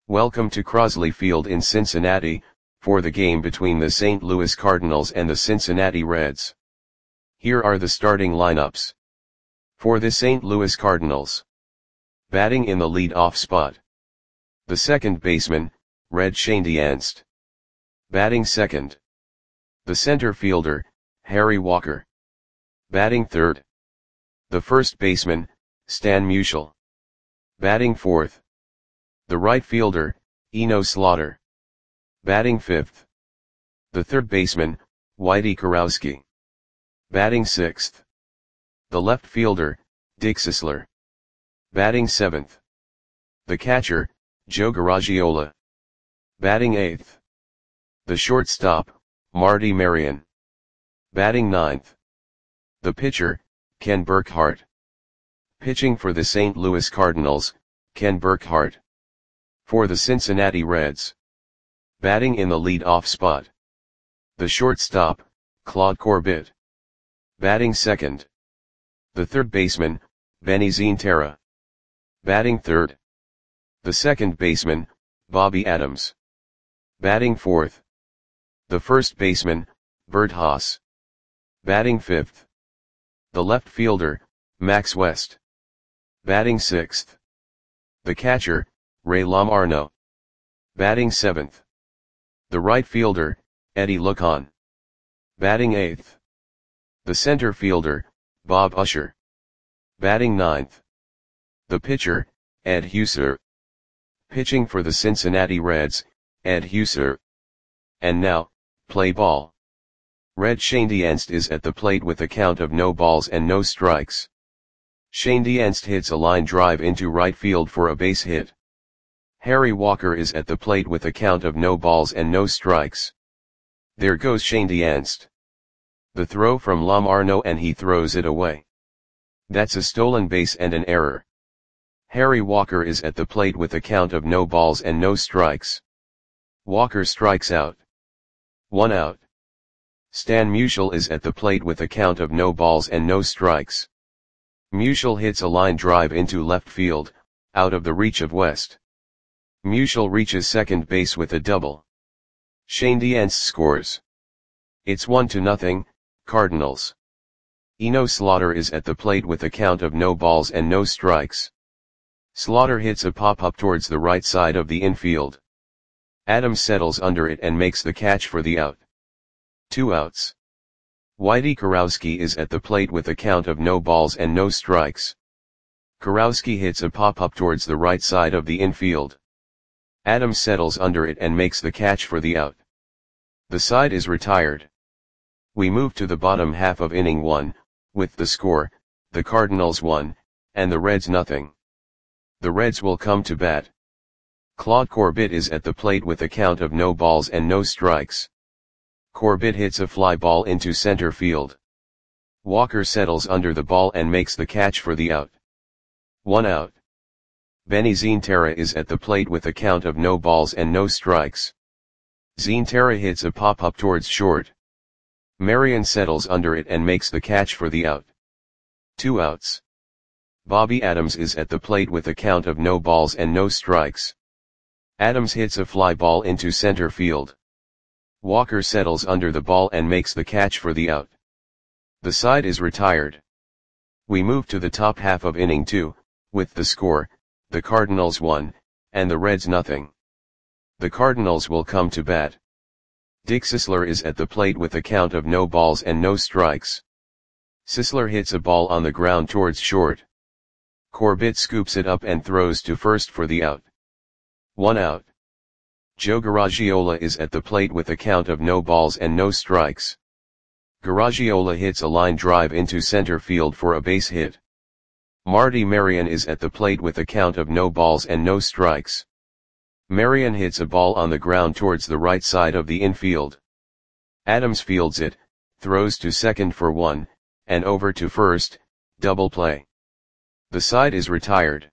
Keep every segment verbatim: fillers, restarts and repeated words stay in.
Welcome to Crosley Field in Cincinnati, for the game between the Saint Louis Cardinals and the Cincinnati Reds. Here are the starting lineups. For the Saint Louis Cardinals. Batting in the lead-off spot. The second baseman, Red Schoendienst. Batting second. The center fielder, Harry Walker. Batting third. The first baseman, Stan Musial. Batting fourth. The right fielder, Eno Slaughter. Batting fifth. The third baseman, Whitey Kurowski. Batting sixth. The left fielder, Dick Sisler. Batting seventh. The catcher, Joe Garagiola. Batting eighth. The shortstop, Marty Marion. Batting ninth. The pitcher, Ken Burkhart. Pitching for the Saint Louis Cardinals, Ken Burkhart. For the Cincinnati Reds. Batting in the lead-off spot. The shortstop, Claude Corbett. Batting second. The third baseman, Benny Zientara. Batting third. The second baseman, Bobby Adams. Batting fourth. The first baseman, Bert Haas. Batting fifth. The left fielder, Max West. Batting sixth. The catcher, Ray Lamarno. Batting seventh. The right fielder, Eddie Lucon. Batting eighth. The center fielder, Bob Usher. Batting ninth. The pitcher, Ed Husser. Pitching for the Cincinnati Reds, Ed Husser. And now, play ball. Red Schoendienst is at the plate with a count of no balls and no strikes. Schoendienst hits a line drive into right field for a base hit. Harry Walker is at the plate with a count of no balls and no strikes. There goes Schoendienst. The throw from Lamarno and he throws it away. That's a stolen base and an error. Harry Walker is at the plate with a count of no balls and no strikes. Walker strikes out. One out. Stan Musial is at the plate with a count of no balls and no strikes. Musial hits a line drive into left field, out of the reach of West. Musial reaches second base with a double. Schoendienst scores. It's one to nothing, Cardinals. Eno Slaughter is at the plate with a count of no balls and no strikes. Slaughter hits a pop-up towards the right side of the infield. Adams settles under it and makes the catch for the out. Two outs. Whitey Kurowski is at the plate with a count of no balls and no strikes. Kurowski hits a pop-up towards the right side of the infield. Adams settles under it and makes the catch for the out. The side is retired. We move to the bottom half of inning one, with the score, the Cardinals one, and the Reds nothing. The Reds will come to bat. Claude Corbett is at the plate with a count of no balls and no strikes. Corbett hits a fly ball into center field. Walker settles under the ball and makes the catch for the out. One out. Benny Zientara is at the plate with a count of no balls and no strikes. Zientara hits a pop-up towards short. Marion settles under it and makes the catch for the out. Two outs. Bobby Adams is at the plate with a count of no balls and no strikes. Adams hits a fly ball into center field. Walker settles under the ball and makes the catch for the out. The side is retired. We move to the top half of inning two, with the score, the Cardinals one, and the Reds nothing. The Cardinals will come to bat. Dick Sisler is at the plate with a count of no balls and no strikes. Sisler hits a ball on the ground towards short. Corbett scoops it up and throws to first for the out. One out. Joe Garagiola is at the plate with a count of no balls and no strikes. Garagiola hits a line drive into center field for a base hit. Marty Marion is at the plate with a count of no balls and no strikes. Marion hits a ball on the ground towards the right side of the infield. Adams fields it, throws to second for one, and over to first, double play. The side is retired.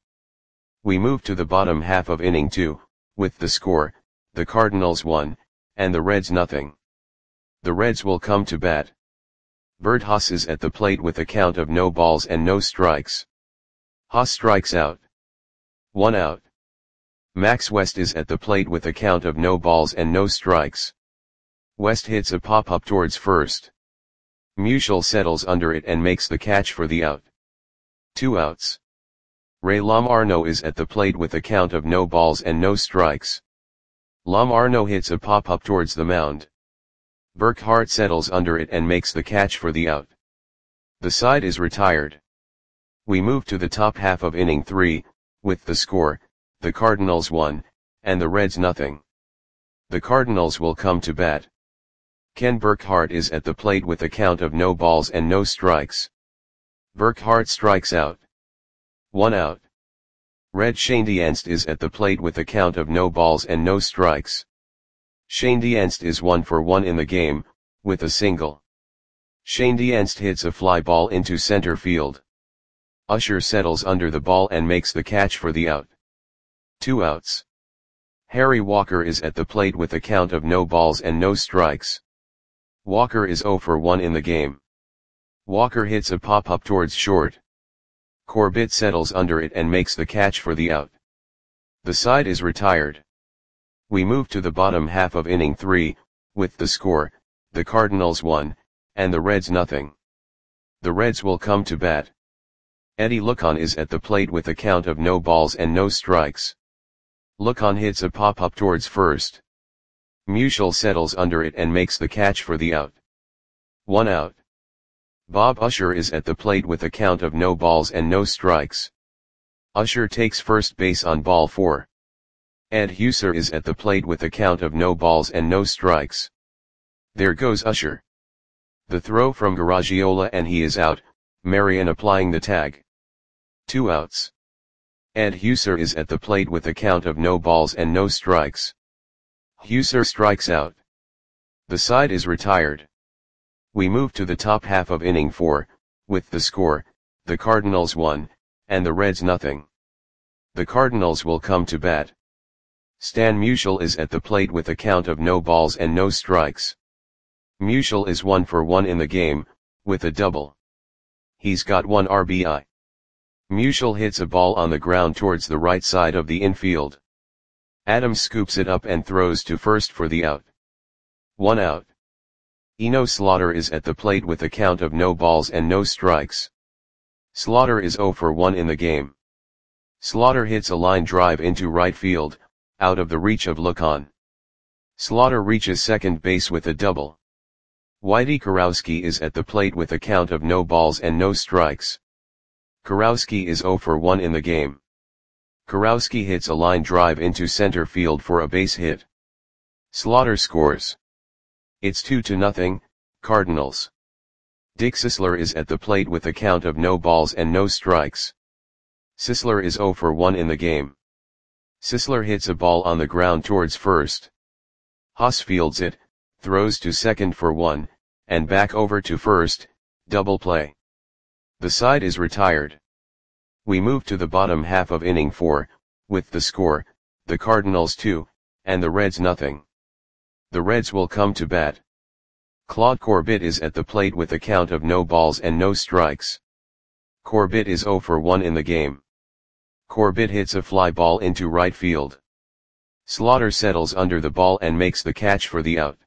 We move to the bottom half of inning two, with the score, the Cardinals one, and the Reds nothing. The Reds will come to bat. Bert Haas is at the plate with a count of no balls and no strikes. Haas strikes out. One out. Max West is at the plate with a count of no balls and no strikes. West hits a pop-up towards first. Musial settles under it and makes the catch for the out. Two outs. Ray Lamarno is at the plate with a count of no balls and no strikes. Lamarno hits a pop-up towards the mound. Burkhart settles under it and makes the catch for the out. The side is retired. We move to the top half of inning three, with the score, the Cardinals one, and the Reds nothing. The Cardinals will come to bat. Ken Burkhart is at the plate with a count of no balls and no strikes. Burkhart strikes out. One out. Red Schoendienst is at the plate with a count of no balls and no strikes. Schoendienst is one for one in the game, with a single. Schoendienst hits a fly ball into center field. Usher settles under the ball and makes the catch for the out. Two outs. Harry Walker is at the plate with a count of no balls and no strikes. Walker is zero for one in the game. Walker hits a pop-up towards short. Corbett settles under it and makes the catch for the out. The side is retired. We move to the bottom half of inning three, with the score, the Cardinals one, and the Reds nothing. The Reds will come to bat. Eddie Lucon is at the plate with a count of no balls and no strikes. Lucon hits a pop-up towards first. Musial settles under it and makes the catch for the out. One out. Bob Usher is at the plate with a count of no balls and no strikes. Usher takes first base on ball four. Ed Huser is at the plate with a count of no balls and no strikes. There goes Usher. The throw from Garagiola and he is out, Marion applying the tag. Two outs. Ed Huser is at the plate with a count of no balls and no strikes. Huser strikes out. The side is retired. We move to the top half of inning four, with the score, the Cardinals one, and the Reds nothing. The Cardinals will come to bat. Stan Musial is at the plate with a count of no balls and no strikes. Musial is one for one in the game, with a double. He's got one R B I. Musial hits a ball on the ground towards the right side of the infield. Adams scoops it up and throws to first for the out. One out. Eno Slaughter is at the plate with a count of no balls and no strikes. Slaughter is zero for one in the game. Slaughter hits a line drive into right field, out of the reach of Lucon. Slaughter reaches second base with a double. Whitey Kurowski is at the plate with a count of no balls and no strikes. Kurowski is zero for one in the game. Kurowski hits a line drive into center field for a base hit. Slaughter scores. It's two to nothing, Cardinals. Dick Sisler is at the plate with a count of no balls and no strikes. Sisler is zero for one in the game. Sisler hits a ball on the ground towards first. Haas fields it, throws to second for one, and back over to first, double play. The side is retired. We move to the bottom half of inning four, with the score, the Cardinals two, and the Reds nothing. The Reds will come to bat. Claude Corbett is at the plate with a count of no balls and no strikes. Corbett is zero for one in the game. Corbett hits a fly ball into right field. Slaughter settles under the ball and makes the catch for the out.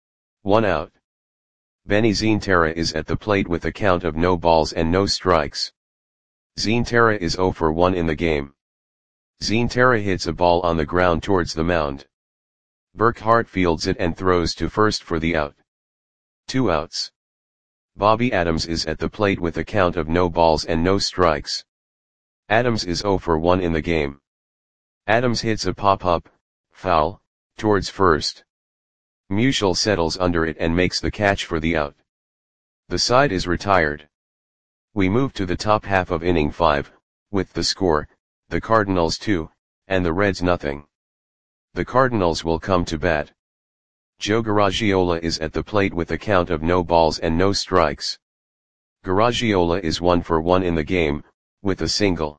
One out. Benny Zienterra is at the plate with a count of no balls and no strikes. Zienterra is zero for one in the game. Zienterra hits a ball on the ground towards the mound. Burkhart fields it and throws to first for the out. Two outs. Bobby Adams is at the plate with a count of no balls and no strikes. Adams is zero for one in the game. Adams hits a pop-up, foul, towards first. Musial settles under it and makes the catch for the out. The side is retired. We move to the top half of inning five, with the score, the Cardinals two, and the Reds nothing. The Cardinals will come to bat. Joe Garagiola is at the plate with a count of no balls and no strikes. Garagiola is one for one in the game, with a single.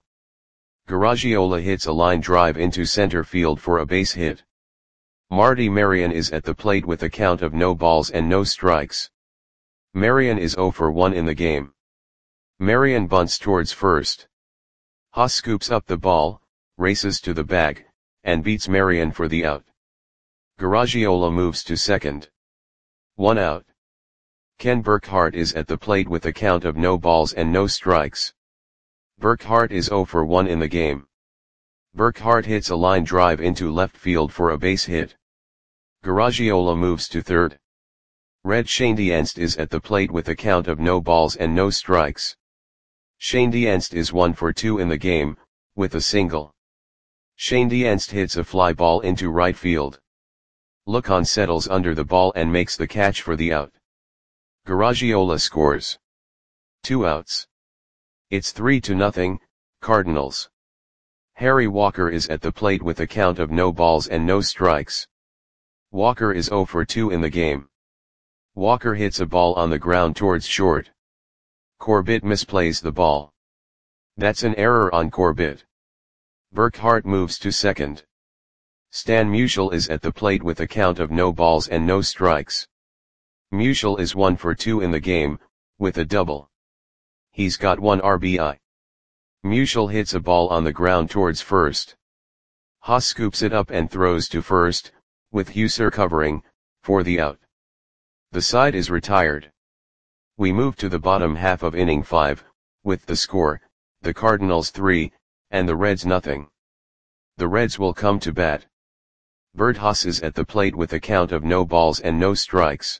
Garagiola hits a line drive into center field for a base hit. Marty Marion is at the plate with a count of no balls and no strikes. Marion is zero for one in the game. Marion bunts towards first. Haas scoops up the ball, races to the bag, and beats Marion for the out. Garagiola moves to second. One out. Ken Burkhart is at the plate with a count of no balls and no strikes. Burkhart is zero for one in the game. Burkhart hits a line drive into left field for a base hit. Garagiola moves to third. Red Schoendienst is at the plate with a count of no balls and no strikes. Schoendienst is one for two in the game, with a single. Schoendienst hits a fly ball into right field. Lucon settles under the ball and makes the catch for the out. Garagiola scores. Two outs. It's three to nothing, Cardinals. Harry Walker is at the plate with a count of no balls and no strikes. Walker is zero for two in the game. Walker hits a ball on the ground towards short. Corbett misplays the ball. That's an error on Corbett. Burkhart moves to second. Stan Musial is at the plate with a count of no balls and no strikes. Musial is one for two in the game, with a double. He's got one R B I. Musial hits a ball on the ground towards first. Haas scoops it up and throws to first, with Husser covering, for the out. The side is retired. We move to the bottom half of inning five, with the score, the Cardinals three, and the Reds nothing. The Reds will come to bat. Bert Haas is at the plate with a count of no balls and no strikes.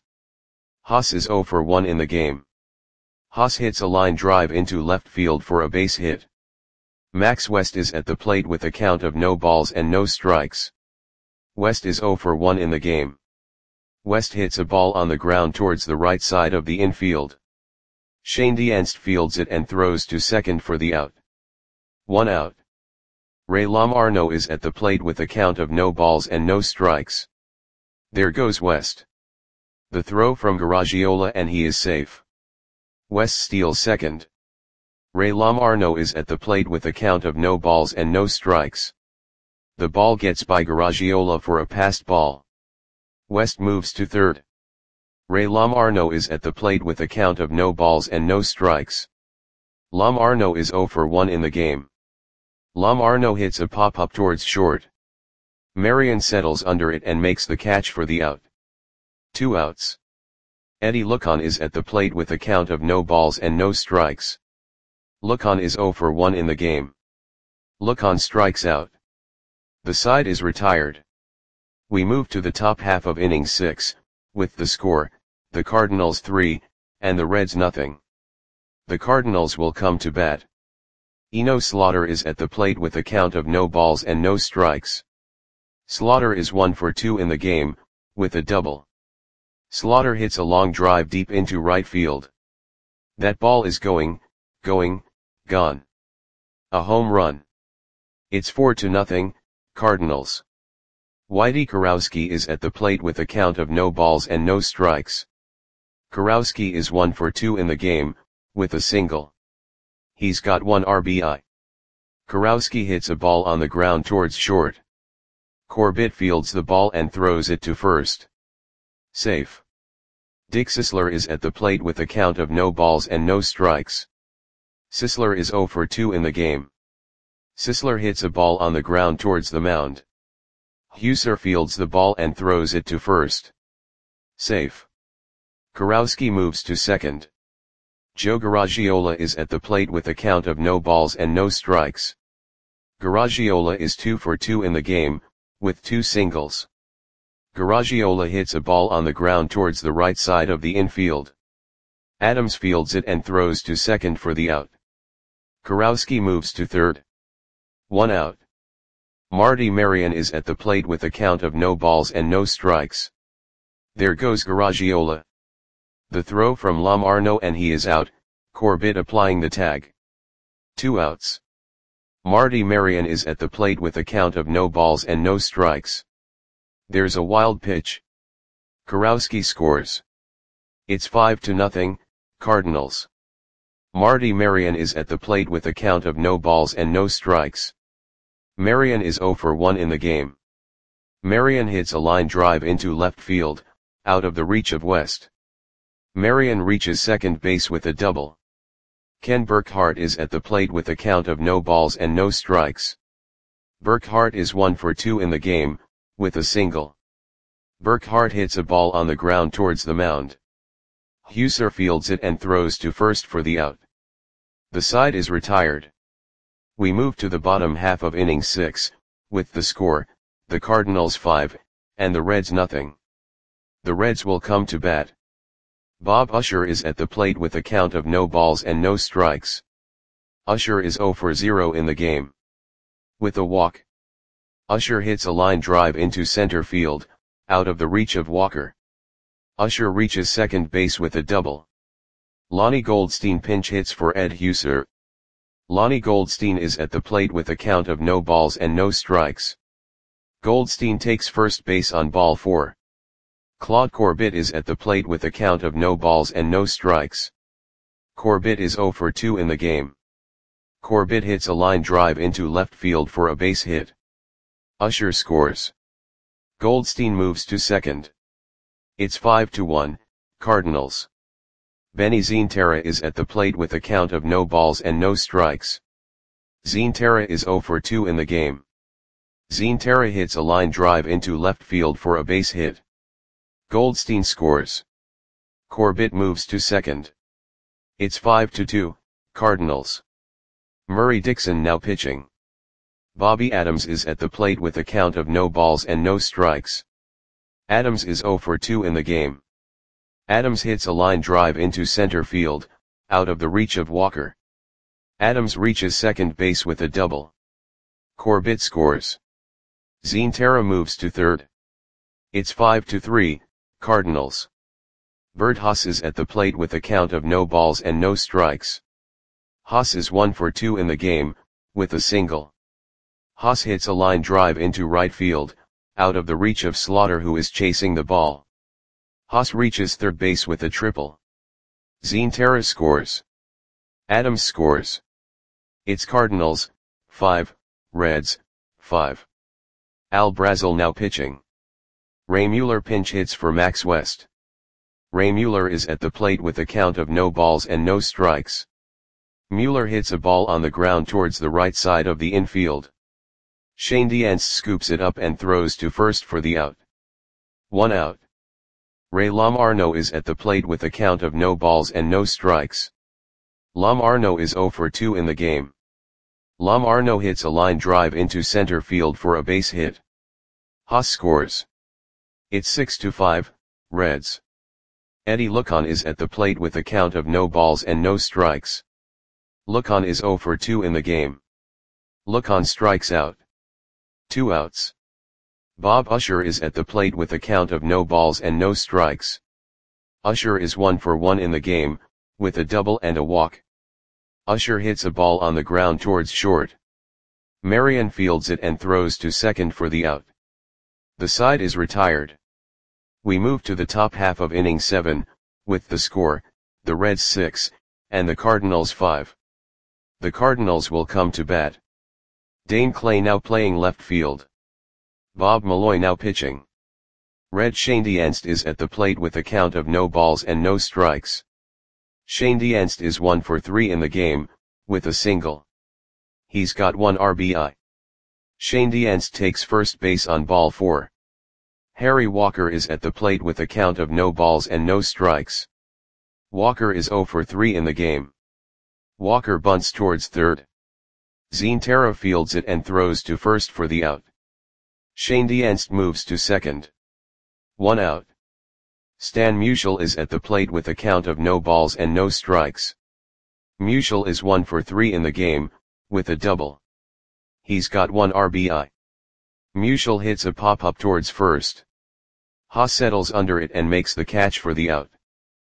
Haas is zero for one in the game. Haas hits a line drive into left field for a base hit. Max West is at the plate with a count of no balls and no strikes. West is zero for one in the game. West hits a ball on the ground towards the right side of the infield. Schoendienst fields it and throws to second for the out. One out. Ray Lamarno is at the plate with a count of no balls and no strikes. There goes West. The throw from Garagiola and he is safe. West steals second. Ray Lamarno is at the plate with a count of no balls and no strikes. The ball gets by Garagiola for a passed ball. West moves to third. Ray Lamarno is at the plate with a count of no balls and no strikes. Lamarno is zero for one in the game. Lamarno hits a pop-up towards short. Marion settles under it and makes the catch for the out. Two outs. Eddie Lucon is at the plate with a count of no balls and no strikes. Lucon is zero for one in the game. Lucon strikes out. The side is retired. We move to the top half of inning six, with the score, the Cardinals three, and the Reds nothing. The Cardinals will come to bat. Eno Slaughter is at the plate with a count of no balls and no strikes. Slaughter is one for two in the game, with a double. Slaughter hits a long drive deep into right field. That ball is going, going, gone. A home run. It's four to nothing, Cardinals. Whitey Kurowski is at the plate with a count of no balls and no strikes. Kurowski is one for two in the game, with a single. He's got one R B I. Kurowski hits a ball on the ground towards short. Corbett fields the ball and throws it to first. Safe. Dick Sisler is at the plate with a count of no balls and no strikes. Sisler is zero for two in the game. Sisler hits a ball on the ground towards the mound. Husser fields the ball and throws it to first. Safe. Kurowski moves to second. Joe Garagiola is at the plate with a count of no balls and no strikes. Garagiola is two for two in the game, with two singles. Garagiola hits a ball on the ground towards the right side of the infield. Adams fields it and throws to second for the out. Kurowski moves to third. One out. Marty Marion is at the plate with a count of no balls and no strikes. There goes Garagiola. The throw from Lamarno and he is out, Corbett applying the tag. Two outs. Marty Marion is at the plate with a count of no balls and no strikes. There's a wild pitch. Kurowski scores. It's five to nothing, Cardinals. Marty Marion is at the plate with a count of no balls and no strikes. Marion is zero for one in the game. Marion hits a line drive into left field, out of the reach of West. Marion reaches second base with a double. Ken Burkhart is at the plate with a count of no balls and no strikes. Burkhart is one for two in the game, with a single. Burkhart hits a ball on the ground towards the mound. Husser fields it and throws to first for the out. The side is retired. We move to the bottom half of inning six, with the score, the Cardinals five, and the Reds nothing. The Reds will come to bat. Bob Usher is at the plate with a count of no balls and no strikes. Usher is zero for zero in the game. With a walk. Usher hits a line drive into center field, out of the reach of Walker. Usher reaches second base with a double. Lonnie Goldstein pinch hits for Ed Husser. Lonnie Goldstein is at the plate with a count of no balls and no strikes. Goldstein takes first base on ball four. Claude Corbett is at the plate with a count of no balls and no strikes. Corbett is zero for two in the game. Corbett hits a line drive into left field for a base hit. Usher scores. Goldstein moves to second. It's five to one, Cardinals. Benny Zientara is at the plate with a count of no balls and no strikes. Zientara is zero for two in the game. Zientara hits a line drive into left field for a base hit. Goldstein scores. Corbett moves to second. It's five to two, Cardinals. Murray Dixon now pitching. Bobby Adams is at the plate with a count of no balls and no strikes. Adams is zero for two in the game. Adams hits a line drive into center field, out of the reach of Walker. Adams reaches second base with a double. Corbett scores. Zientara moves to third. It's five to three, Cardinals. Bert Haas is at the plate with a count of no balls and no strikes. Haas is one for two in the game, with a single. Haas hits a line drive into right field, out of the reach of Slaughter who is chasing the ball. Haas reaches third base with a triple. Zientara scores. Adams scores. It's Cardinals, five, Reds, five. Al Brazel now pitching. Ray Mueller pinch hits for Max West. Ray Mueller is at the plate with a count of no balls and no strikes. Mueller hits a ball on the ground towards the right side of the infield. Shane Diance scoops it up and throws to first for the out. One out. Ray Lamarno is at the plate with a count of no balls and no strikes. Lamarno is zero for two in the game. Lamarno hits a line drive into center field for a base hit. Haas scores. It's six to five, Reds. Eddie Lucon is at the plate with a count of no balls and no strikes. Lucon is zero for two in the game. Lucon strikes out. Two outs. Bob Usher is at the plate with a count of no balls and no strikes. Usher is one for one in the game, with a double and a walk. Usher hits a ball on the ground towards short. Marion fields it and throws to second for the out. The side is retired. We move to the top half of inning seven, with the score, the Reds six, and the Cardinals five. The Cardinals will come to bat. Dane Clay now playing left field. Bob Malloy now pitching. Red Shane Dienst is at the plate with a count of no balls and no strikes. Shane Dienst is one for three in the game, with a single. He's got one R B I. Shane Dienst takes first base on ball four. Harry Walker is at the plate with a count of no balls and no strikes. Walker is zero for three in the game. Walker bunts towards third. Zientara fields it and throws to first for the out. Shane Dienst moves to second. One out. Stan Musial is at the plate with a count of no balls and no strikes. Musial is one for three in the game, with a double. He's got one R B I. Musial hits a pop-up towards first. Haas settles under it and makes the catch for the out.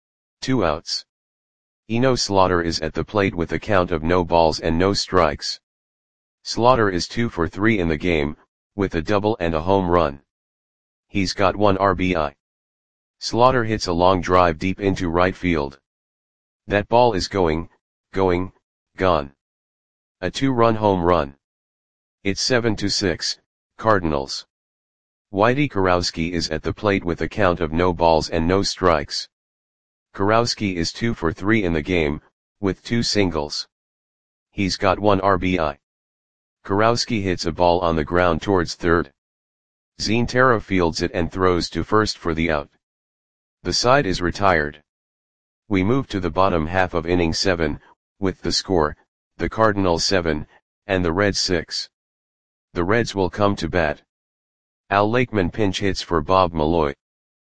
Two outs. Eno Slaughter is at the plate with a count of no balls and no strikes. Slaughter is two for three in the game, with a double and a home run. He's got one R B I. Slaughter hits a long drive deep into right field. That ball is going, going, gone. A two-run home run. It's seven to six, Cardinals. Whitey Kurowski is at the plate with a count of no balls and no strikes. Kurowski is two for three in the game, with two singles. He's got one R B I. Kurowski hits a ball on the ground towards third. Zientara fields it and throws to first for the out. The side is retired. We move to the bottom half of inning seven, with the score, the Cardinals seven, and the Reds six. The Reds will come to bat. Al Lakeman pinch hits for Bob Malloy.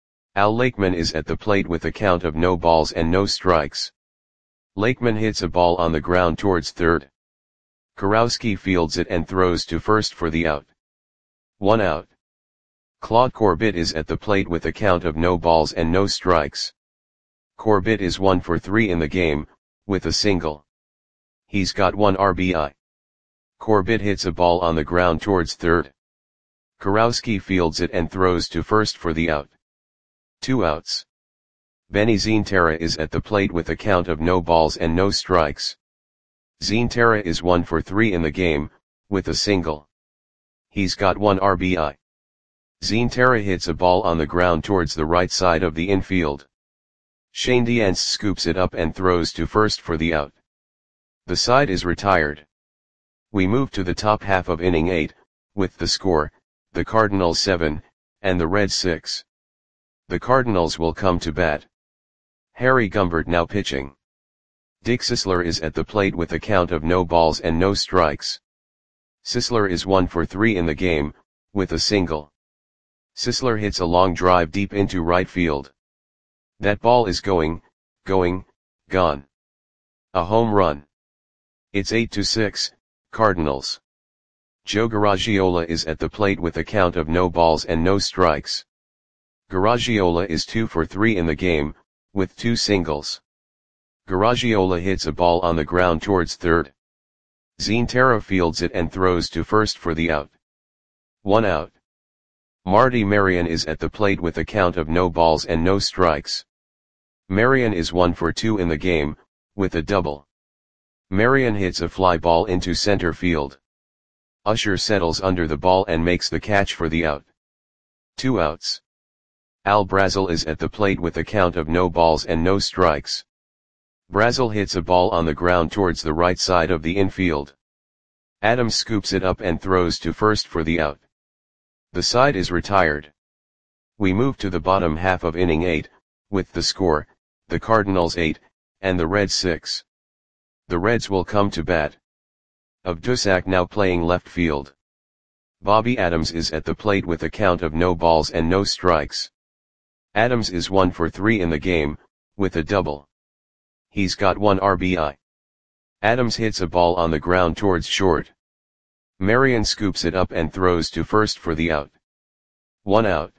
Al Lakeman is at the plate with a count of no balls and no strikes. Lakeman hits a ball on the ground towards third. Kurowski fields it and throws to first for the out. One out. Claude Corbett is at the plate with a count of no balls and no strikes. Corbett is one for three in the game, with a single. He's got one R B I. Corbett hits a ball on the ground towards third. Kurowski fields it and throws to first for the out. Two outs. Benny Zientara is at the plate with a count of no balls and no strikes. Zientara is one for three in the game, with a single. He's got one R B I. Zientara hits a ball on the ground towards the right side of the infield. Shane Dienst scoops it up and throws to first for the out. The side is retired. We move to the top half of inning eight, with the score, the Cardinals seven, and the Reds six. The Cardinals will come to bat. Harry Gumbert now pitching. Dick Sisler is at the plate with a count of no balls and no strikes. Sisler is one for three in the game, with a single. Sisler hits a long drive deep into right field. That ball is going, going, gone. A home run. It's eight to six, Cardinals. Joe Garagiola is at the plate with a count of no balls and no strikes. Garagiola is two for three in the game, with two singles. Garagiola hits a ball on the ground towards third. Zientara fields it and throws to first for the out. One out. Marty Marion is at the plate with a count of no balls and no strikes. Marion is one for two in the game, with a double. Marion hits a fly ball into center field. Usher settles under the ball and makes the catch for the out. Two outs. Al Brazel is at the plate with a count of no balls and no strikes. Brazel hits a ball on the ground towards the right side of the infield. Adams scoops it up and throws to first for the out. The side is retired. We move to the bottom half of inning eight, with the score, the Cardinals eight, and the Reds six. The Reds will come to bat. Abdusak now playing left field. Bobby Adams is at the plate with a count of no balls and no strikes. Adams is one for three in the game, with a double. He's got one R B I. Adams hits a ball on the ground towards short. Marion scoops it up and throws to first for the out. One out.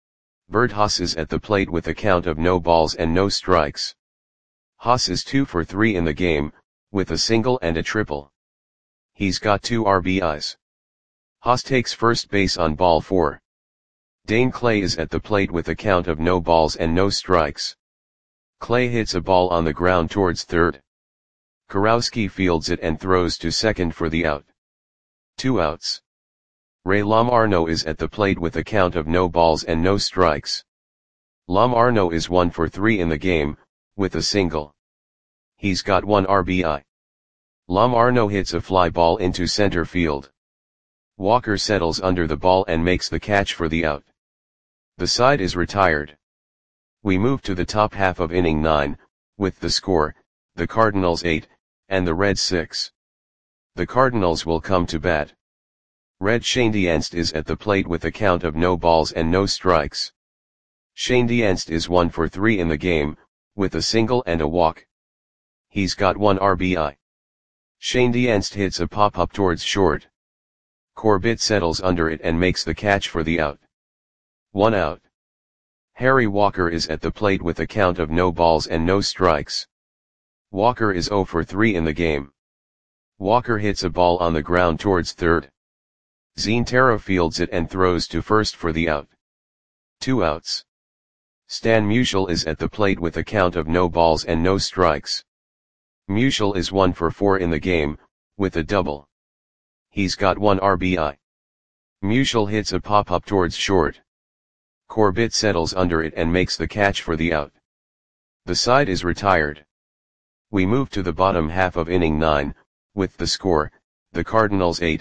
Bert Haas is at the plate with a count of no balls and no strikes. Haas is two for three in the game, with a single and a triple. He's got two R B Is. Haas takes first base on ball four. Dane Clay is at the plate with a count of no balls and no strikes. Clay hits a ball on the ground towards third. Kurowski fields it and throws to second for the out. Two outs. Ray Lamarno is at the plate with a count of no balls and no strikes. Lamarno is one for three in the game, with a single. He's got one R B I. Lamarno hits a fly ball into center field. Walker settles under the ball and makes the catch for the out. The side is retired. We move to the top half of inning nine, with the score, the Cardinals eight, and the Reds six. The Cardinals will come to bat. Red Shane Dienst is at the plate with a count of no balls and no strikes. Shane Dienst is one for three in the game, with a single and a walk. He's got one R B I. Shane Dienst hits a pop-up towards short. Corbett settles under it and makes the catch for the out. One out. Harry Walker is at the plate with a count of no balls and no strikes. Walker is zero for three in the game. Walker hits a ball on the ground towards third. Zientara fields it and throws to first for the out. Two outs. Stan Musial is at the plate with a count of no balls and no strikes. Musial is one for four in the game, with a double. He's got one R B I. Musial hits a pop-up towards short. Corbett settles under it and makes the catch for the out. The side is retired. We move to the bottom half of inning nine, with the score, the Cardinals eight,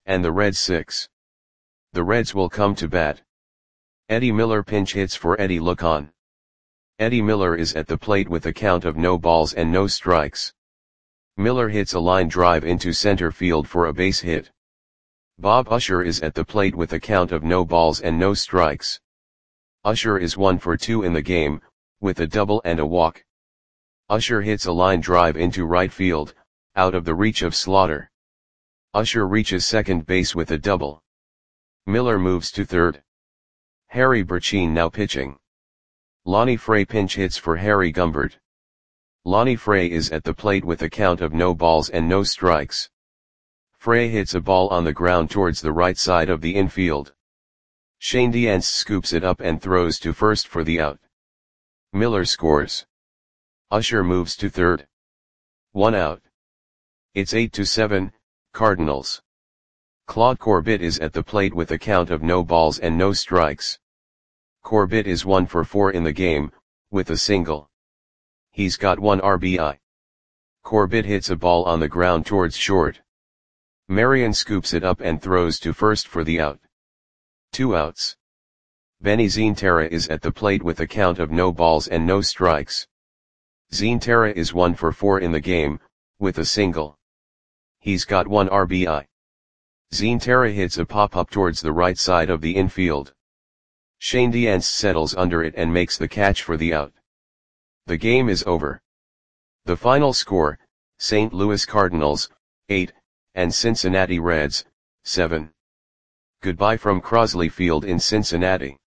and the Reds six. The Reds will come to bat. Eddie Miller pinch hits for Eddie look on. Eddie Miller is at the plate with a count of no balls and no strikes. Miller hits a line drive into center field for a base hit. Bob Usher is at the plate with a count of no balls and no strikes. Usher is one for two in the game, with a double and a walk. Usher hits a line drive into right field, out of the reach of Slaughter. Usher reaches second base with a double. Miller moves to third. Harry Burcheen now pitching. Lonnie Frey pinch hits for Harry Gumbert. Lonnie Frey is at the plate with a count of no balls and no strikes. Frey hits a ball on the ground towards the right side of the infield. Shane Diance scoops it up and throws to first for the out. Miller scores. Usher moves to third. One out. It's eight to seven, Cardinals. Claude Corbett is at the plate with a count of no balls and no strikes. Corbett is one for four in the game, with a single. He's got one R B I. Corbett hits a ball on the ground towards short. Marion scoops it up and throws to first for the out. Two outs. Benny Zinterra is at the plate with a count of no balls and no strikes. Zinterra is one for four in the game, with a single. He's got one R B I. Zinterra hits a pop-up towards the right side of the infield. Shane Diance settles under it and makes the catch for the out. The game is over. The final score, Saint Louis Cardinals, eight, and Cincinnati Reds, seven. Goodbye from Crosley Field in Cincinnati.